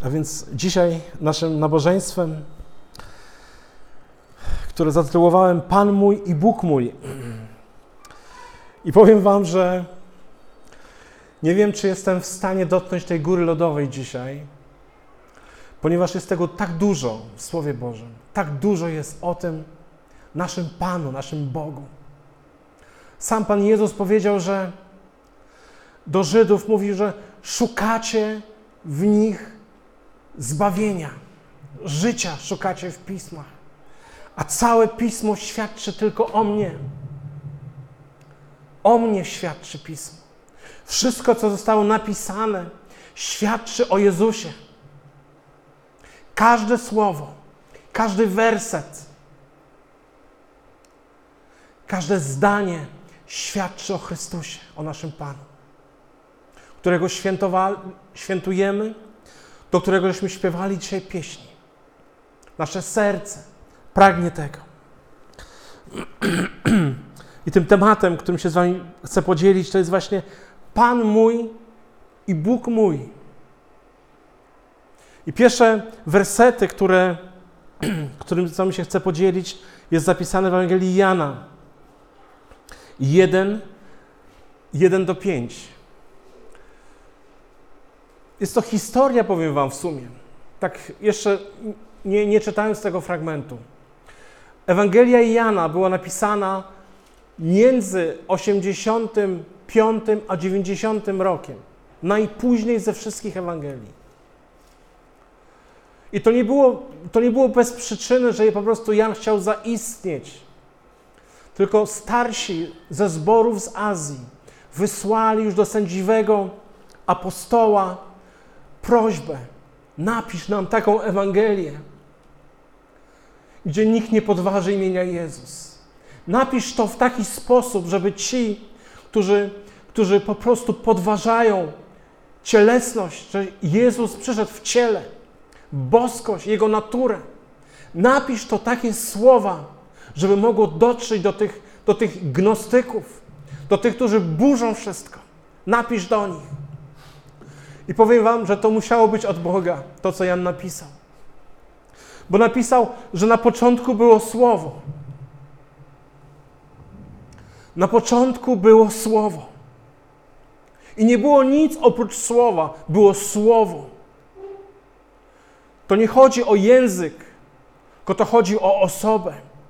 A więc dzisiaj naszym nabożeństwem, które zatytułowałem Pan mój i Bóg mój. I powiem wam, że nie wiem, czy jestem w stanie dotknąć tej góry lodowej dzisiaj, ponieważ jest tego tak dużo w Słowie Bożym. Tak dużo jest o tym naszym Panu, naszym Bogu. Sam Pan Jezus powiedział, że do Żydów mówi, że szukacie w nich zbawienia, życia szukacie w Pismach, a całe Pismo świadczy tylko o mnie. O mnie świadczy Pismo. Wszystko, co zostało napisane, świadczy o Jezusie. Każde słowo, każdy werset, każde zdanie świadczy o Chrystusie, o naszym Panu, którego świętujemy, do którego żeśmy śpiewali dzisiaj pieśni. Nasze serce pragnie tego. I tym tematem, którym się z wami chcę podzielić, to jest właśnie Pan mój i Bóg mój. I pierwsze wersety, którym z wami się chcę podzielić, jest zapisane w Ewangelii Jana 1:1-5. Jest to historia, powiem wam w sumie. Tak jeszcze nie czytając tego fragmentu. Ewangelia Jana była napisana między 85 a 90 rokiem. Najpóźniej ze wszystkich Ewangelii. I to nie było bez przyczyny, że po prostu Jan chciał zaistnieć. Tylko starsi ze zborów z Azji wysłali już do sędziwego apostoła prośbę: napisz nam taką Ewangelię, gdzie nikt nie podważy imienia Jezus. Napisz to w taki sposób, żeby ci, którzy po prostu podważają cielesność, że Jezus przyszedł w ciele, boskość, Jego naturę. Napisz to takie słowa, żeby mogło dotrzeć do tych gnostyków, do tych, którzy burzą wszystko. Napisz do nich. I powiem wam, że to musiało być od Boga, to co Jan napisał. Bo napisał, że na początku było Słowo. Na początku było Słowo. I nie było nic oprócz Słowa, było Słowo. To nie chodzi o język, tylko to chodzi o osobę.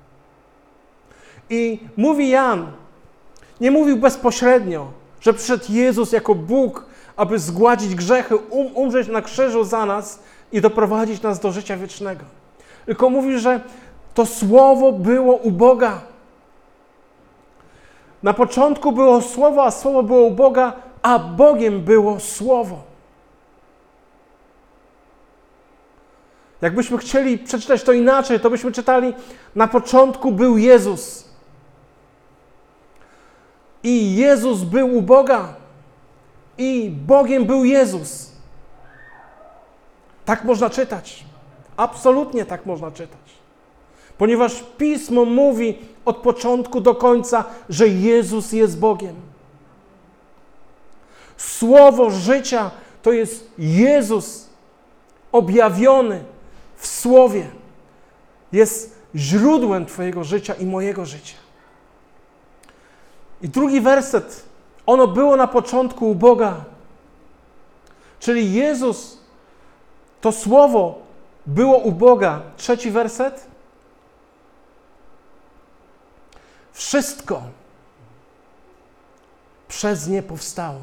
I mówi Jan, nie mówił bezpośrednio, że przyszedł Jezus jako Bóg, aby zgładzić grzechy, umrzeć na krzyżu za nas i doprowadzić nas do życia wiecznego. Tylko mówi, że to Słowo było u Boga. Na początku było Słowo, a Słowo było u Boga, a Bogiem było Słowo. Jakbyśmy chcieli przeczytać to inaczej, to byśmy czytali: na początku był Jezus. I Jezus był u Boga. I Bogiem był Jezus. Tak można czytać. Absolutnie tak można czytać. Ponieważ Pismo mówi od początku do końca, że Jezus jest Bogiem. Słowo życia to jest Jezus objawiony w Słowie. Jest źródłem twojego życia i mojego życia. I drugi werset. Ono było na początku u Boga. Czyli Jezus, to Słowo było u Boga. Trzeci werset. Wszystko przez nie powstało.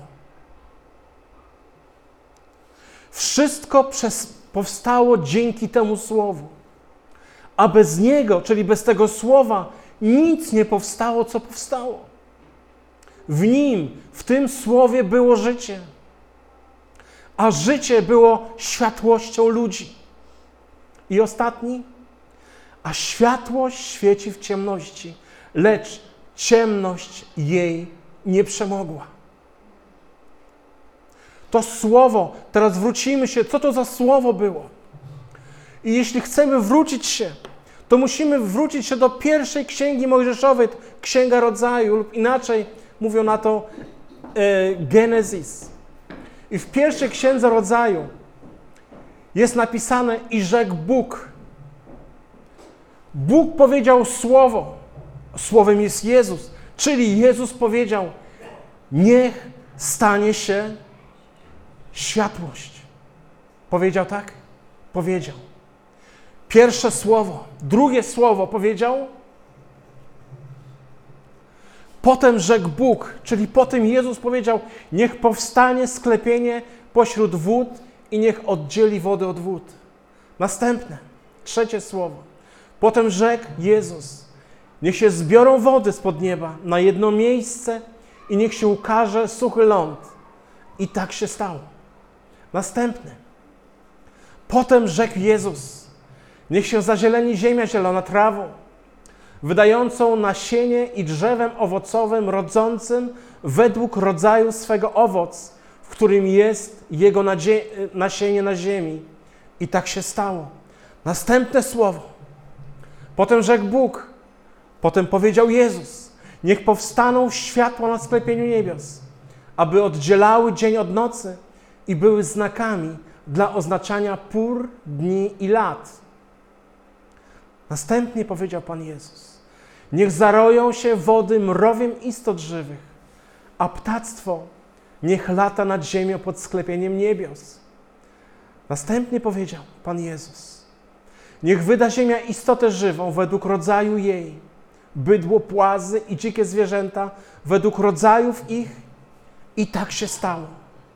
Wszystko powstało dzięki temu Słowu. A bez niego, czyli bez tego Słowa, nic nie powstało, co powstało. W nim, w tym Słowie było życie. A życie było światłością ludzi. I ostatni. A światłość świeci w ciemności, lecz ciemność jej nie przemogła. To Słowo, teraz wrócimy się, co to za Słowo było. I jeśli chcemy wrócić się, to musimy wrócić się do pierwszej Księgi Mojżeszowej, Księga Rodzaju, lub inaczej mówią na to Genezis. I w pierwszej Księdze Rodzaju jest napisane i rzekł Bóg. Bóg powiedział słowo. Słowem jest Jezus. Czyli Jezus powiedział, niech stanie się światłość. Powiedział tak? Powiedział. Pierwsze słowo. Drugie słowo powiedział. Potem rzekł Bóg, czyli potem Jezus powiedział, niech powstanie sklepienie pośród wód i niech oddzieli wodę od wód. Następne, trzecie słowo. Potem rzekł Jezus, niech się zbiorą wody spod nieba na jedno miejsce i niech się ukaże suchy ląd. I tak się stało. Następne. Potem rzekł Jezus, niech się zazieleni ziemia zielona trawą, wydającą nasienie i drzewem owocowym, rodzącym według rodzaju swego owoc, w którym jest jego nasienie na ziemi. I tak się stało. Następne słowo. Potem rzekł Bóg, potem powiedział Jezus, niech powstaną światła na sklepieniu niebios, aby oddzielały dzień od nocy i były znakami dla oznaczania pór, dni i lat. Następnie powiedział Pan Jezus, niech zaroją się wody mrowiem istot żywych, a ptactwo niech lata nad ziemią pod sklepieniem niebios. Następnie powiedział Pan Jezus, niech wyda ziemia istotę żywą według rodzaju jej, bydło, płazy i dzikie zwierzęta według rodzajów ich. I tak się stało.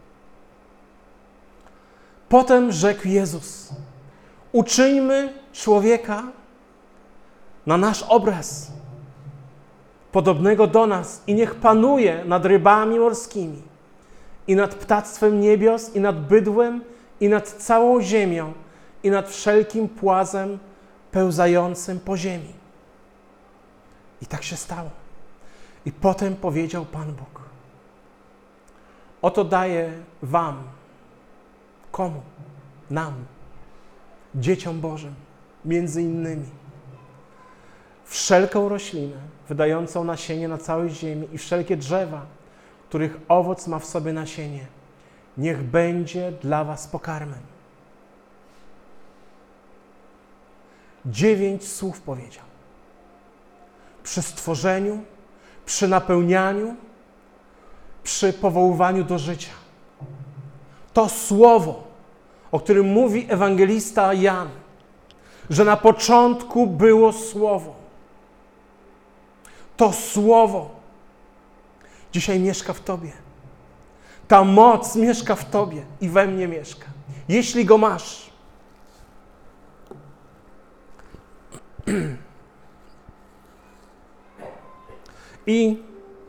Potem rzekł Jezus, uczyńmy człowieka na nasz obraz, podobnego do nas i niech panuje nad rybami morskimi i nad ptactwem niebios i nad bydłem i nad całą ziemią i nad wszelkim płazem pełzającym po ziemi. I tak się stało. I potem powiedział Pan Bóg, oto daję wam, komu? Nam, dzieciom Bożym, między innymi, wszelką roślinę wydającą nasienie na całej ziemi i wszelkie drzewa, których owoc ma w sobie nasienie, niech będzie dla was pokarmem. 9 słów powiedział. Przy stworzeniu, przy napełnianiu, przy powoływaniu do życia. To słowo, o którym mówi ewangelista Jan, że na początku było słowo. To słowo dzisiaj mieszka w tobie. Ta moc mieszka w tobie i we mnie mieszka. Jeśli go masz. I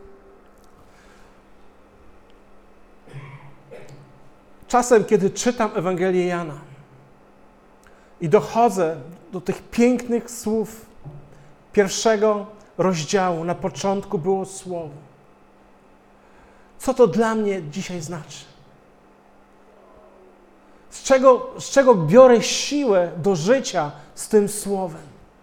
czasem, kiedy czytam Ewangelię Jana i dochodzę do tych pięknych słów pierwszego rozdziału, na początku było Słowo. Co to dla mnie dzisiaj znaczy? Z czego biorę siłę do życia z tym Słowem?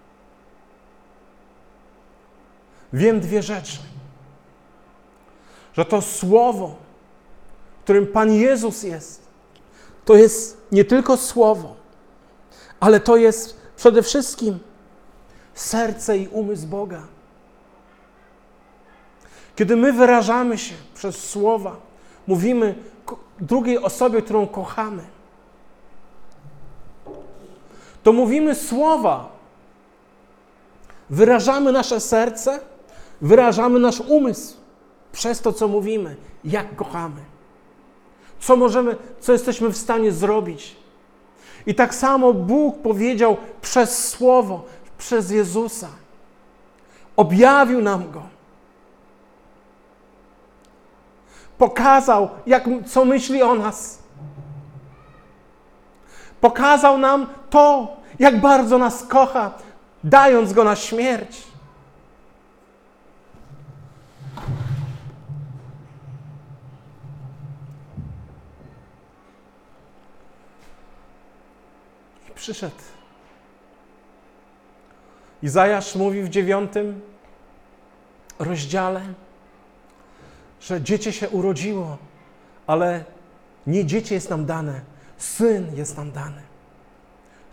Wiem 2 rzeczy. Że to Słowo, którym Pan Jezus jest, to jest nie tylko Słowo, ale to jest przede wszystkim serce i umysł Boga. Kiedy my wyrażamy się przez słowa, mówimy drugiej osobie, którą kochamy, to mówimy słowa, wyrażamy nasze serce, wyrażamy nasz umysł przez to, co mówimy, jak kochamy, co jesteśmy w stanie zrobić. I tak samo Bóg powiedział przez Słowo, przez Jezusa. Objawił nam Go. Pokazał, co myśli o nas. Pokazał nam to, jak bardzo nas kocha, dając Go na śmierć. I przyszedł. Izajasz mówi w 9 rozdziale, że dziecię się urodziło, ale nie dziecię jest nam dane, Syn jest nam dany.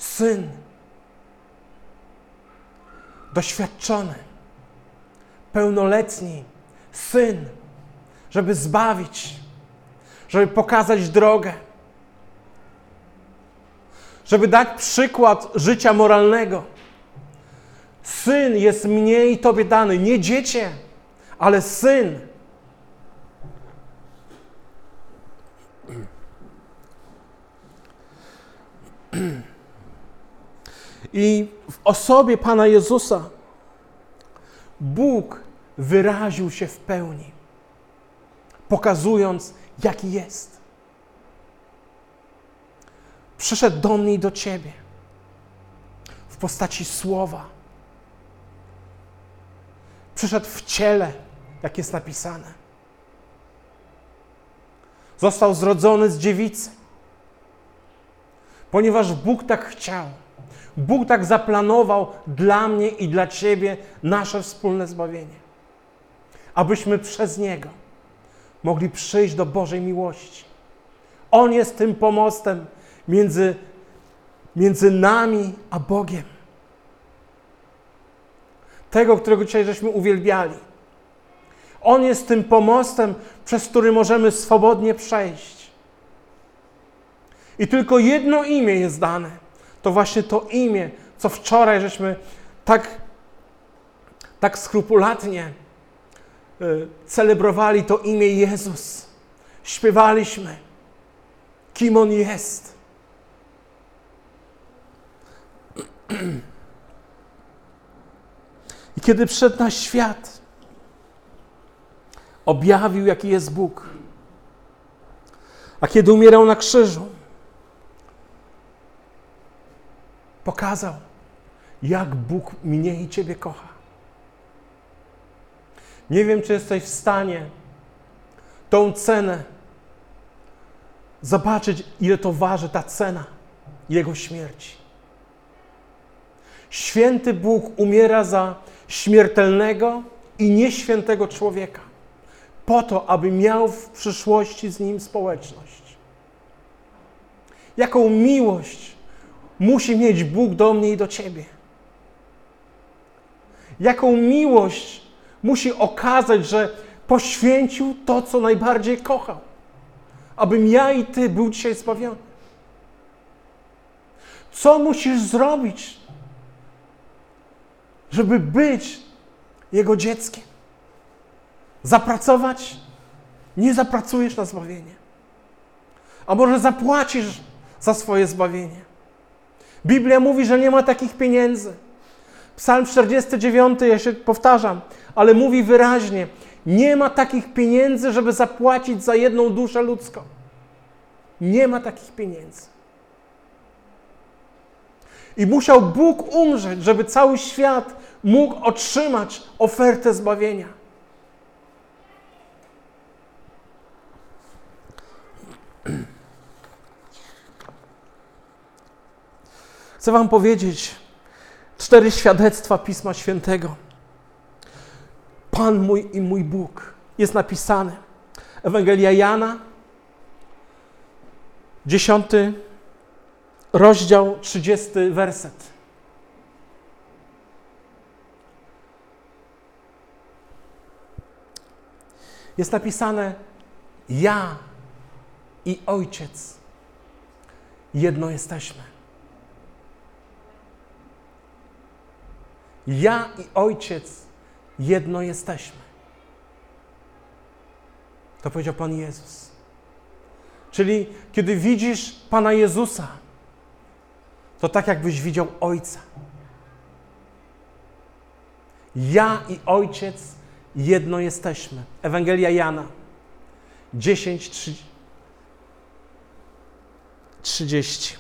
Syn. Doświadczony, pełnoletni Syn, żeby zbawić, żeby pokazać drogę, żeby dać przykład życia moralnego. Syn jest mnie i Tobie dany, nie dziecię, ale Syn. I w osobie Pana Jezusa Bóg wyraził się w pełni, pokazując, jaki jest. Przyszedł do mnie i do Ciebie w postaci Słowa. Przyszedł w ciele, jak jest napisane. Został zrodzony z dziewicy, ponieważ Bóg tak chciał. Bóg tak zaplanował dla mnie i dla Ciebie nasze wspólne zbawienie. Abyśmy przez Niego mogli przyjść do Bożej miłości. On jest tym pomostem między nami a Bogiem. Tego, którego dzisiaj żeśmy uwielbiali. On jest tym pomostem, przez który możemy swobodnie przejść. I tylko jedno imię jest dane. To właśnie to imię, co wczoraj żeśmy tak skrupulatnie celebrowali, to imię Jezus. Śpiewaliśmy, kim On jest. I kiedy przyszedł na świat, objawił, jaki jest Bóg. A kiedy umierał na krzyżu, pokazał, jak Bóg mnie i Ciebie kocha. Nie wiem, czy jesteś w stanie tą cenę zobaczyć, ile to waży ta cena Jego śmierci. Święty Bóg umiera za śmiertelnego i nieświętego człowieka, po to, aby miał w przyszłości z nim społeczność. Jaką miłość musi mieć Bóg do mnie i do Ciebie? Jaką miłość musi okazać, że poświęcił to, co najbardziej kochał, abym ja i Ty był dzisiaj zbawiony? Co musisz zrobić, żeby być Jego dzieckiem? Zapracować? Nie zapracujesz na zbawienie. A może zapłacisz za swoje zbawienie? Biblia mówi, że nie ma takich pieniędzy. Psalm 49, ja się powtarzam, ale mówi wyraźnie, nie ma takich pieniędzy, żeby zapłacić za jedną duszę ludzką. Nie ma takich pieniędzy. I musiał Bóg umrzeć, żeby cały świat mógł otrzymać ofertę zbawienia. Chcę Wam powiedzieć 4 świadectwa Pisma Świętego. Pan mój i mój Bóg. Jest napisane. Ewangelia Jana, 10 rozdział, 30 werset. Jest napisane: ja i Ojciec jedno jesteśmy. Ja i Ojciec jedno jesteśmy. To powiedział Pan Jezus. Czyli kiedy widzisz Pana Jezusa, to tak jakbyś widział Ojca. Ja i Ojciec jedno jesteśmy. Ewangelia Jana 10:30.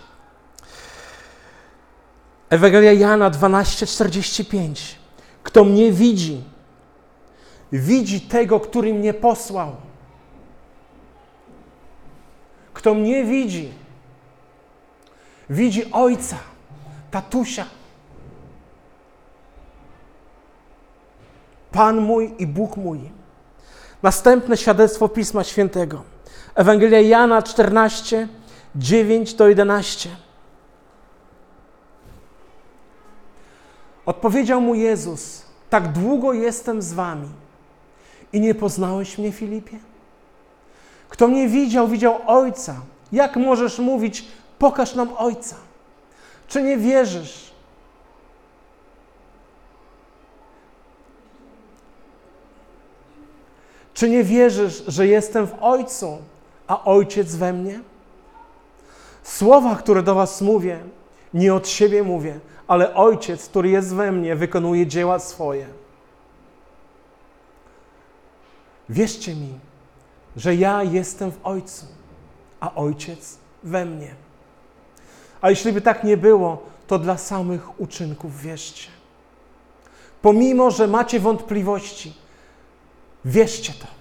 Ewangelia Jana 12:45. Kto mnie widzi, widzi tego, który mnie posłał. Kto mnie widzi, widzi Ojca, tatusia. Pan mój i Bóg mój. Następne świadectwo Pisma Świętego. Ewangelia Jana 14:9-11. Odpowiedział mu Jezus: tak długo jestem z wami i nie poznałeś mnie, Filipie? Kto mnie widział, widział Ojca. Jak możesz mówić: pokaż nam Ojca? Czy nie wierzysz? Czy nie wierzysz, że jestem w Ojcu, a Ojciec we mnie? Słowa, które do was mówię, nie od siebie mówię, ale Ojciec, który jest we mnie, wykonuje dzieła swoje. Wierzcie mi, że ja jestem w Ojcu, a Ojciec we mnie. A jeśli by tak nie było, to dla samych uczynków wierzcie. Pomimo, że macie wątpliwości, wierzcie to.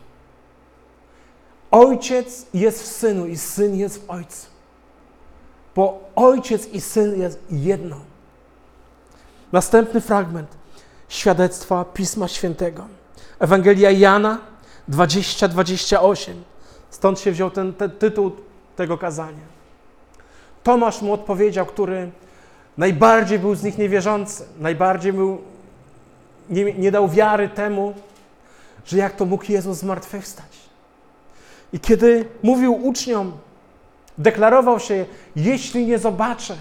Ojciec jest w Synu i Syn jest w Ojcu. Bo Ojciec i Syn jest jedno. Następny fragment świadectwa Pisma Świętego. Ewangelia Jana 20-28. Stąd się wziął ten tytuł tego kazania. Tomasz mu odpowiedział, który najbardziej był z nich niewierzący, najbardziej nie dał wiary temu, że jak to mógł Jezus zmartwychwstać. I kiedy mówił uczniom, deklarował się: jeśli nie zobaczę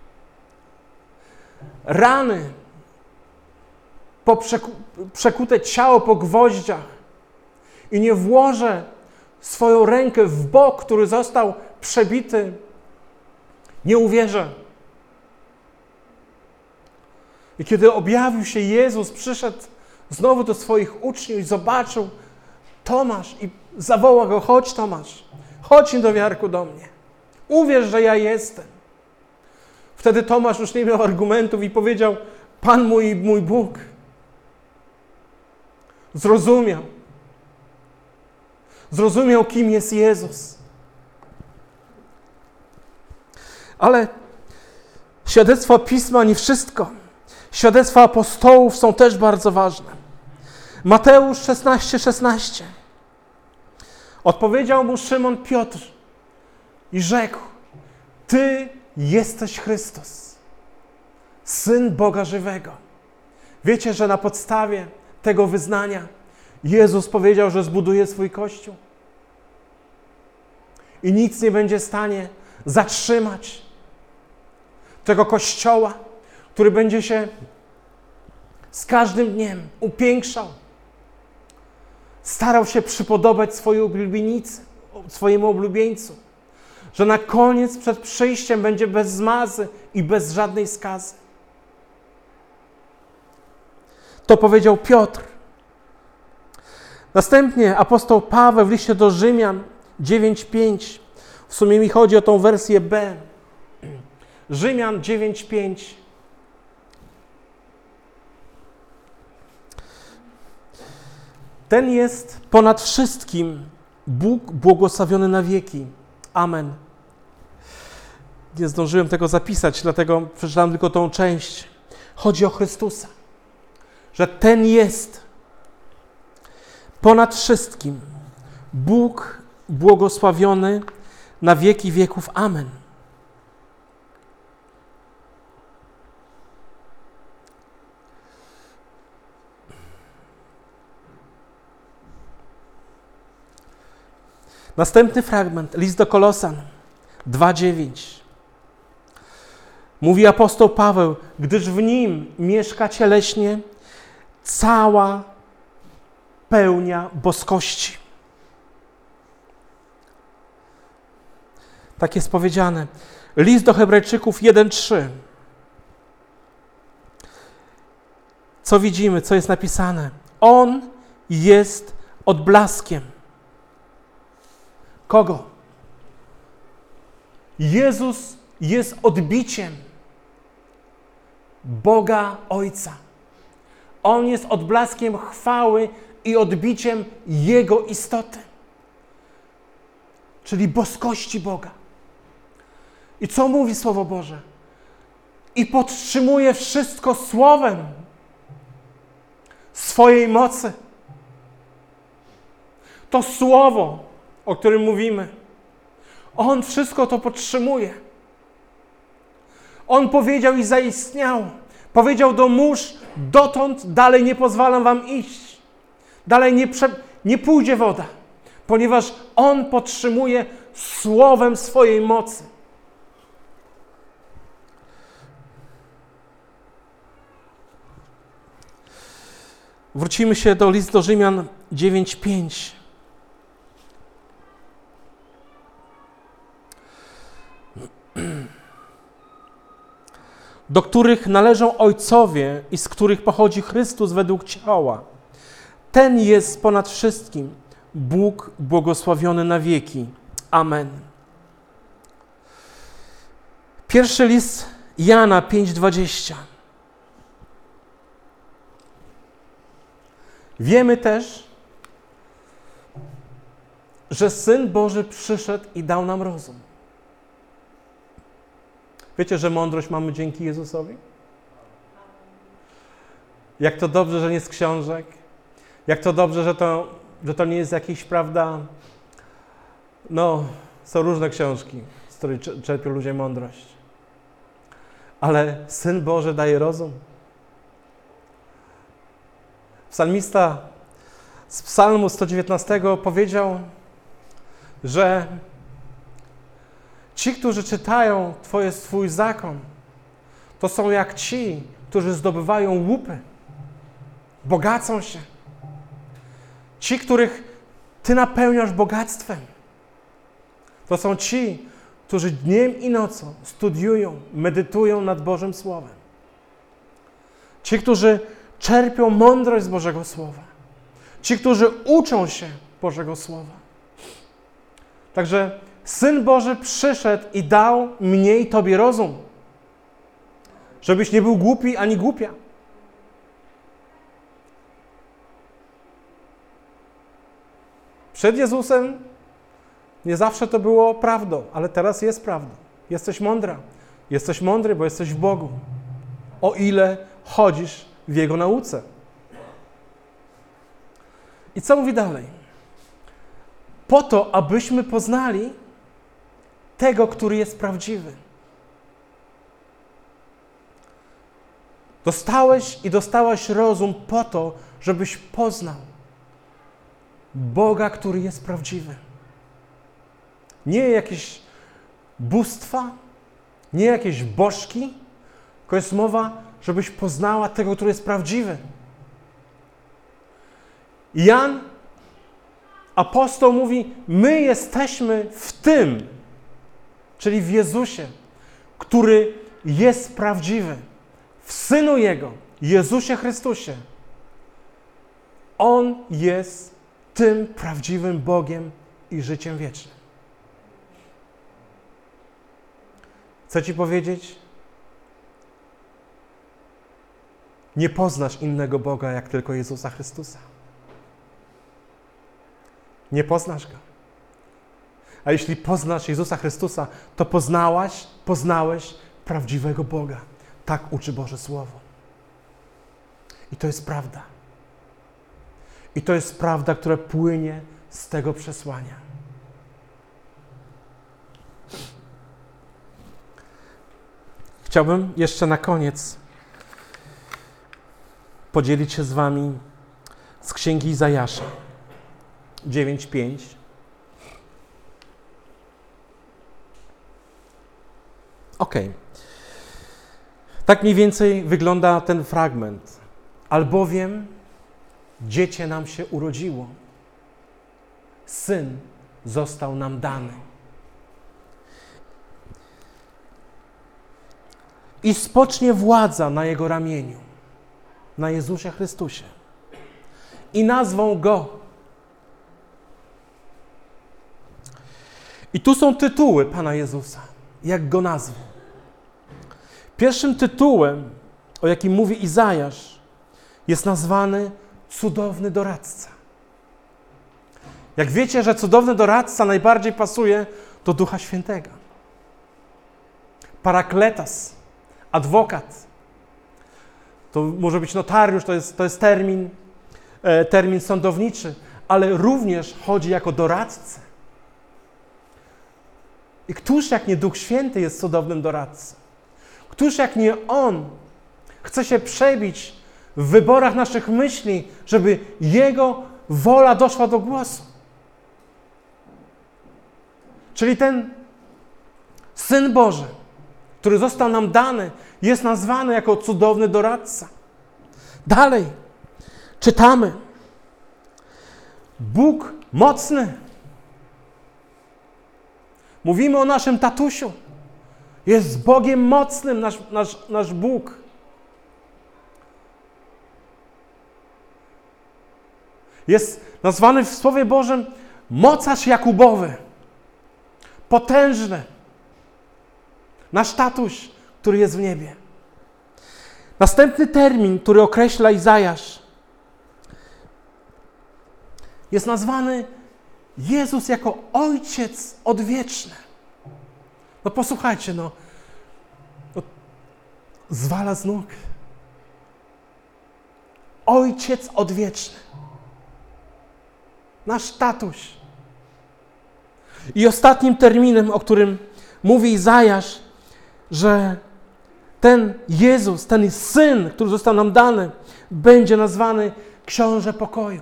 rany, przekute ciało po gwoździach i nie włożę swoją rękę w bok, który został przebity, nie uwierzę. I kiedy objawił się Jezus, przyszedł znowu do swoich uczniów i zobaczył Tomasz i zawołał go: chodź, Tomasz, chodź, niedowiarku, do mnie. Uwierz, że ja jestem. Wtedy Tomasz już nie miał argumentów i powiedział: Pan mój i mój Bóg. Zrozumiał, kim jest Jezus. Ale świadectwo Pisma nie wszystko. Świadectwa apostołów są też bardzo ważne. Mateusz 16:16. Odpowiedział mu Szymon Piotr i rzekł: Ty jesteś Chrystus, Syn Boga żywego. Wiecie, że na podstawie tego wyznania Jezus powiedział, że zbuduje swój Kościół. I nic nie będzie w stanie zatrzymać tego Kościoła, który będzie się z każdym dniem upiększał. Starał się przypodobać swojemu oblubieńcu, że na koniec przed przyjściem będzie bez zmazy i bez żadnej skazy. To powiedział Piotr. Następnie apostoł Paweł w liście do Rzymian 9:5. W sumie mi chodzi o tą wersję B. Rzymian 9:5. Ten jest ponad wszystkim Bóg błogosławiony na wieki. Amen. Nie zdążyłem tego zapisać, dlatego przeczytałem tylko tą część. Chodzi o Chrystusa. Że ten jest ponad wszystkim Bóg błogosławiony na wieki wieków. Amen. Następny fragment, list do Kolosan 2:9. Mówi apostoł Paweł: gdyż w nim mieszka cieleśnie cała pełnia boskości. Tak jest powiedziane. List do Hebrajczyków 1:3. Co widzimy, co jest napisane? On jest odblaskiem. Kogo? Jezus jest odbiciem Boga Ojca. On jest odblaskiem chwały i odbiciem Jego istoty, czyli boskości Boga. I co mówi Słowo Boże? I podtrzymuje wszystko słowem swojej mocy. To słowo, o którym mówimy, On wszystko to podtrzymuje. On powiedział i zaistniało. Powiedział do mórz, dotąd dalej nie pozwalam wam iść. Dalej nie pójdzie woda, ponieważ On podtrzymuje słowem swojej mocy. Wrócimy się do listu do Rzymian 9:5. Do których należą ojcowie i z których pochodzi Chrystus według ciała. Ten jest ponad wszystkim, Bóg błogosławiony na wieki. Amen. Pierwszy list Jana 5:20. Wiemy też, że Syn Boży przyszedł i dał nam rozum. Wiecie, że mądrość mamy dzięki Jezusowi? Jak to dobrze, że nie z książek. Jak to dobrze, że to nie jest jakiś, prawda, są różne książki, z których czerpią ludzie mądrość. Ale Syn Boży daje rozum. Psalmista z Psalmu 119 powiedział, że ci, którzy czytają Twój zakon, to są jak ci, którzy zdobywają łupy, bogacą się. Ci, których Ty napełniasz bogactwem. To są ci, którzy dniem i nocą studiują, medytują nad Bożym Słowem. Ci, którzy czerpią mądrość z Bożego Słowa. Ci, którzy uczą się Bożego Słowa. Także Syn Boży przyszedł i dał mnie i Tobie rozum. Żebyś nie był głupi ani głupia. Przed Jezusem nie zawsze to było prawdą, ale teraz jest prawdą. Jesteś mądra. Jesteś mądry, bo jesteś w Bogu. O ile chodzisz w Jego nauce. I co mówi dalej? Po to, abyśmy poznali tego, który jest prawdziwy. Dostałeś i dostałaś rozum po to, żebyś poznał Boga, który jest prawdziwy. Nie jakieś bóstwa, nie jakieś bożki, tylko jest mowa, żebyś poznała tego, który jest prawdziwy. Jan, apostoł, mówi, my jesteśmy w tym, czyli w Jezusie, który jest prawdziwy. W Synu Jego, Jezusie Chrystusie. On jest tym prawdziwym Bogiem i życiem wiecznym. Chcę Ci powiedzieć, nie poznasz innego Boga, jak tylko Jezusa Chrystusa. Nie poznasz Go. A jeśli poznasz Jezusa Chrystusa, to poznałeś prawdziwego Boga. Tak uczy Boże Słowo. I to jest prawda. I to jest prawda, która płynie z tego przesłania. Chciałbym jeszcze na koniec podzielić się z Wami z Księgi Izajasza 9:5. Tak mniej więcej wygląda ten fragment. Albowiem dziecię nam się urodziło, Syn został nam dany. I spocznie władza na Jego ramieniu, na Jezusie Chrystusie. I nazwą Go. I tu są tytuły Pana Jezusa, jak Go nazwą. Pierwszym tytułem, o jakim mówi Izajasz, jest nazwany Cudowny Doradca. Jak wiecie, że Cudowny Doradca najbardziej pasuje do Ducha Świętego. Parakletas, adwokat. To może być notariusz, to jest termin sądowniczy, ale również chodzi jako doradcę. I któż jak nie Duch Święty jest cudownym doradcą? Któż jak nie On chce się przebić w wyborach naszych myśli, żeby Jego wola doszła do głosu. Czyli ten Syn Boży, który został nam dany, jest nazwany jako cudowny doradca. Dalej czytamy. Bóg mocny. Mówimy o naszym tatusiu. Jest Bogiem mocnym nasz Bóg. Jest nazwany w Słowie Bożym mocarz Jakubowy. Potężny. Nasz tatuś, który jest w niebie. Następny termin, który określa Izajasz, jest nazwany Jezus jako Ojciec Odwieczny. No posłuchajcie, zwala z nóg. Ojciec Odwieczny. Nasz tatuś. I ostatnim terminem, o którym mówi Izajasz, że ten Jezus, ten Syn, który został nam dany, będzie nazwany Książę Pokoju.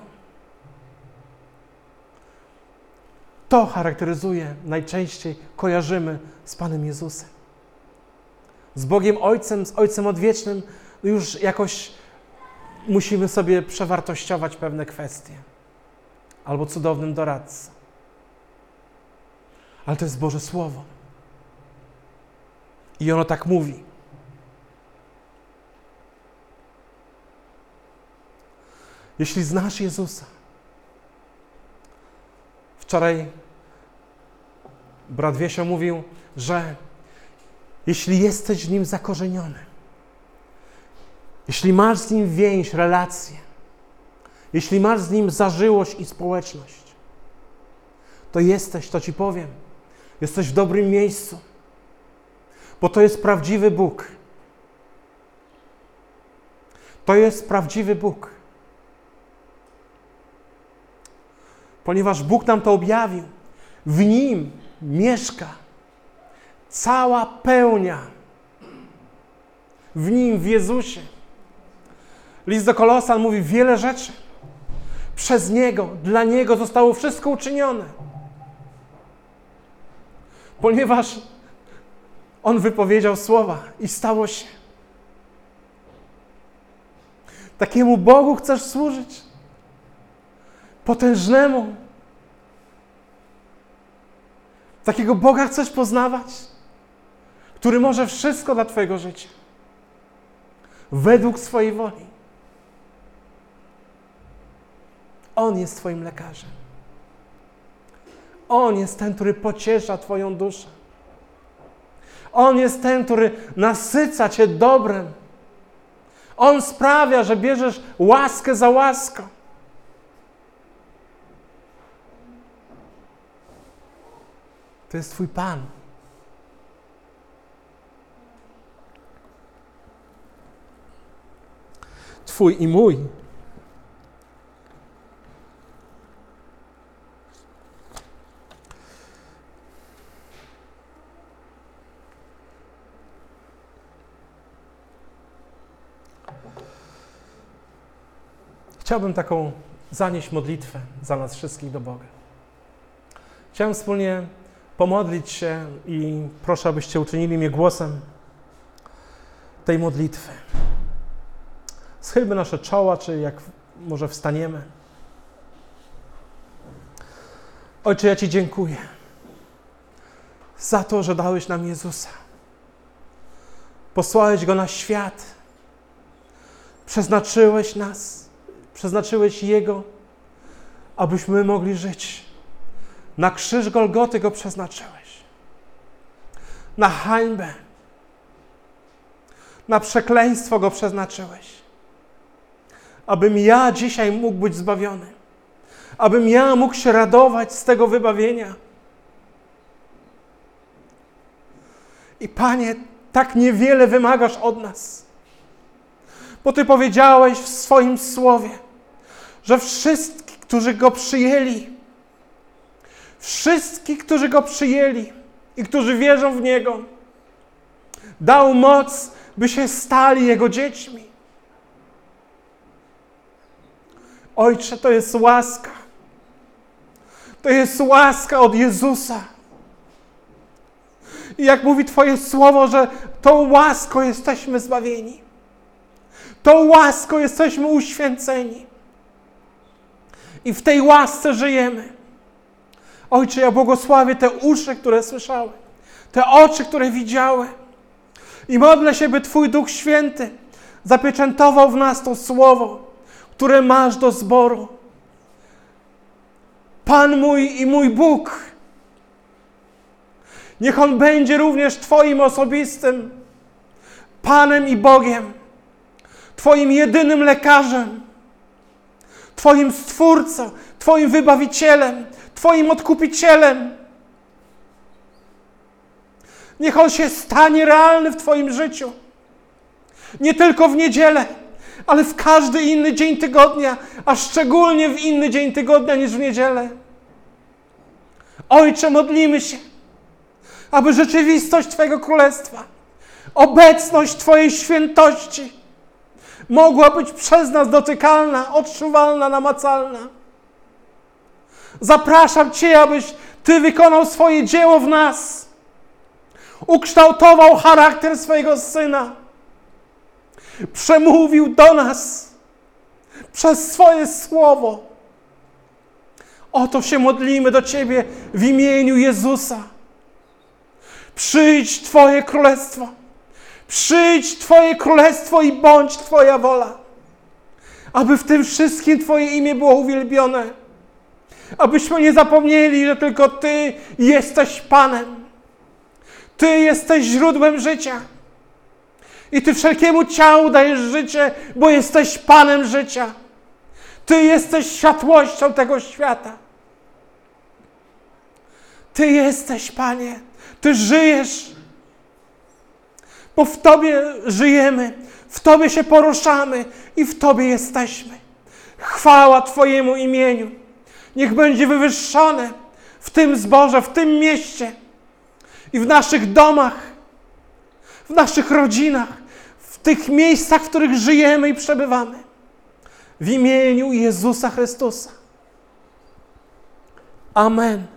To charakteryzuje, najczęściej kojarzymy z Panem Jezusem. Z Bogiem Ojcem, z Ojcem Odwiecznym już jakoś musimy sobie przewartościować pewne kwestie. Albo cudownym doradcą. Ale to jest Boże Słowo. I ono tak mówi. Jeśli znasz Jezusa, wczoraj brat Wiesio mówił, że jeśli jesteś w Nim zakorzeniony, jeśli masz z Nim więź, relację, jeśli masz z Nim zażyłość i społeczność, to jesteś, to Ci powiem, jesteś w dobrym miejscu, bo to jest prawdziwy Bóg. To jest prawdziwy Bóg. Ponieważ Bóg nam to objawił, w Nim mieszka cała pełnia. W Nim, w Jezusie. List do Kolosan mówi wiele rzeczy. Przez Niego, dla Niego zostało wszystko uczynione. Ponieważ On wypowiedział słowa i stało się. Takiemu Bogu chcesz służyć? Potężnemu? Takiego Boga chcesz poznawać? Który może wszystko dla Twojego życia. Według swojej woli. On jest Twoim lekarzem. On jest ten, który pociesza Twoją duszę. On jest ten, który nasyca Cię dobrem. On sprawia, że bierzesz łaskę za łaskę. To jest Twój Pan. Twój i mój. Chciałbym taką zanieść modlitwę za nas wszystkich do Boga. Chciałem wspólnie pomodlić się i proszę, abyście uczynili mnie głosem tej modlitwy. Schylmy nasze czoła, czy jak może wstaniemy. Ojcze, ja Ci dziękuję za to, że dałeś nam Jezusa. Posłałeś Go na świat. Przeznaczyłeś nas. Przeznaczyłeś Jego, abyśmy mogli żyć. Na krzyż Golgoty Go przeznaczyłeś. Na hańbę. Na przekleństwo Go przeznaczyłeś. Abym ja dzisiaj mógł być zbawiony. Abym ja mógł się radować z tego wybawienia. I Panie, tak niewiele wymagasz od nas. Bo Ty powiedziałeś w swoim słowie, że wszystkich, którzy Go przyjęli, wszystkich, którzy Go przyjęli i którzy wierzą w Niego, dał moc by się stali Jego dziećmi. Ojcze, to jest łaska. To jest łaska od Jezusa. I jak mówi Twoje słowo, że tą łaską jesteśmy zbawieni. Tą łaską jesteśmy uświęceni. I w tej łasce żyjemy. Ojcze, ja błogosławię te uszy, które słyszały, te oczy, które widziały. I modlę się, by Twój Duch Święty zapieczętował w nas to słowo, które masz do zboru. Pan mój i mój Bóg. Niech On będzie również Twoim osobistym Panem i Bogiem. Twoim jedynym lekarzem. Twoim Stwórcą, Twoim Wybawicielem, Twoim Odkupicielem. Niech On się stanie realny w Twoim życiu. Nie tylko w niedzielę, ale w każdy inny dzień tygodnia, a szczególnie w inny dzień tygodnia niż w niedzielę. Ojcze, modlimy się, aby rzeczywistość Twojego Królestwa, obecność Twojej świętości mogła być przez nas dotykalna, odczuwalna, namacalna. Zapraszam Cię, abyś Ty wykonał swoje dzieło w nas, ukształtował charakter swojego Syna, przemówił do nas przez swoje słowo. O to się modlimy do Ciebie w imieniu Jezusa. Przyjdź Twoje Królestwo. Przyjdź Twoje Królestwo i bądź Twoja wola. Aby w tym wszystkim Twoje imię było uwielbione. Abyśmy nie zapomnieli, że tylko Ty jesteś Panem. Ty jesteś źródłem życia. I Ty wszelkiemu ciału dajesz życie, bo jesteś Panem życia. Ty jesteś światłością tego świata. Ty jesteś, Panie. Ty żyjesz. Bo w Tobie żyjemy, w Tobie się poruszamy i w Tobie jesteśmy. Chwała Twojemu imieniu. Niech będzie wywyższone w tym zborze, w tym mieście i w naszych domach, w naszych rodzinach, w tych miejscach, w których żyjemy i przebywamy. W imieniu Jezusa Chrystusa. Amen.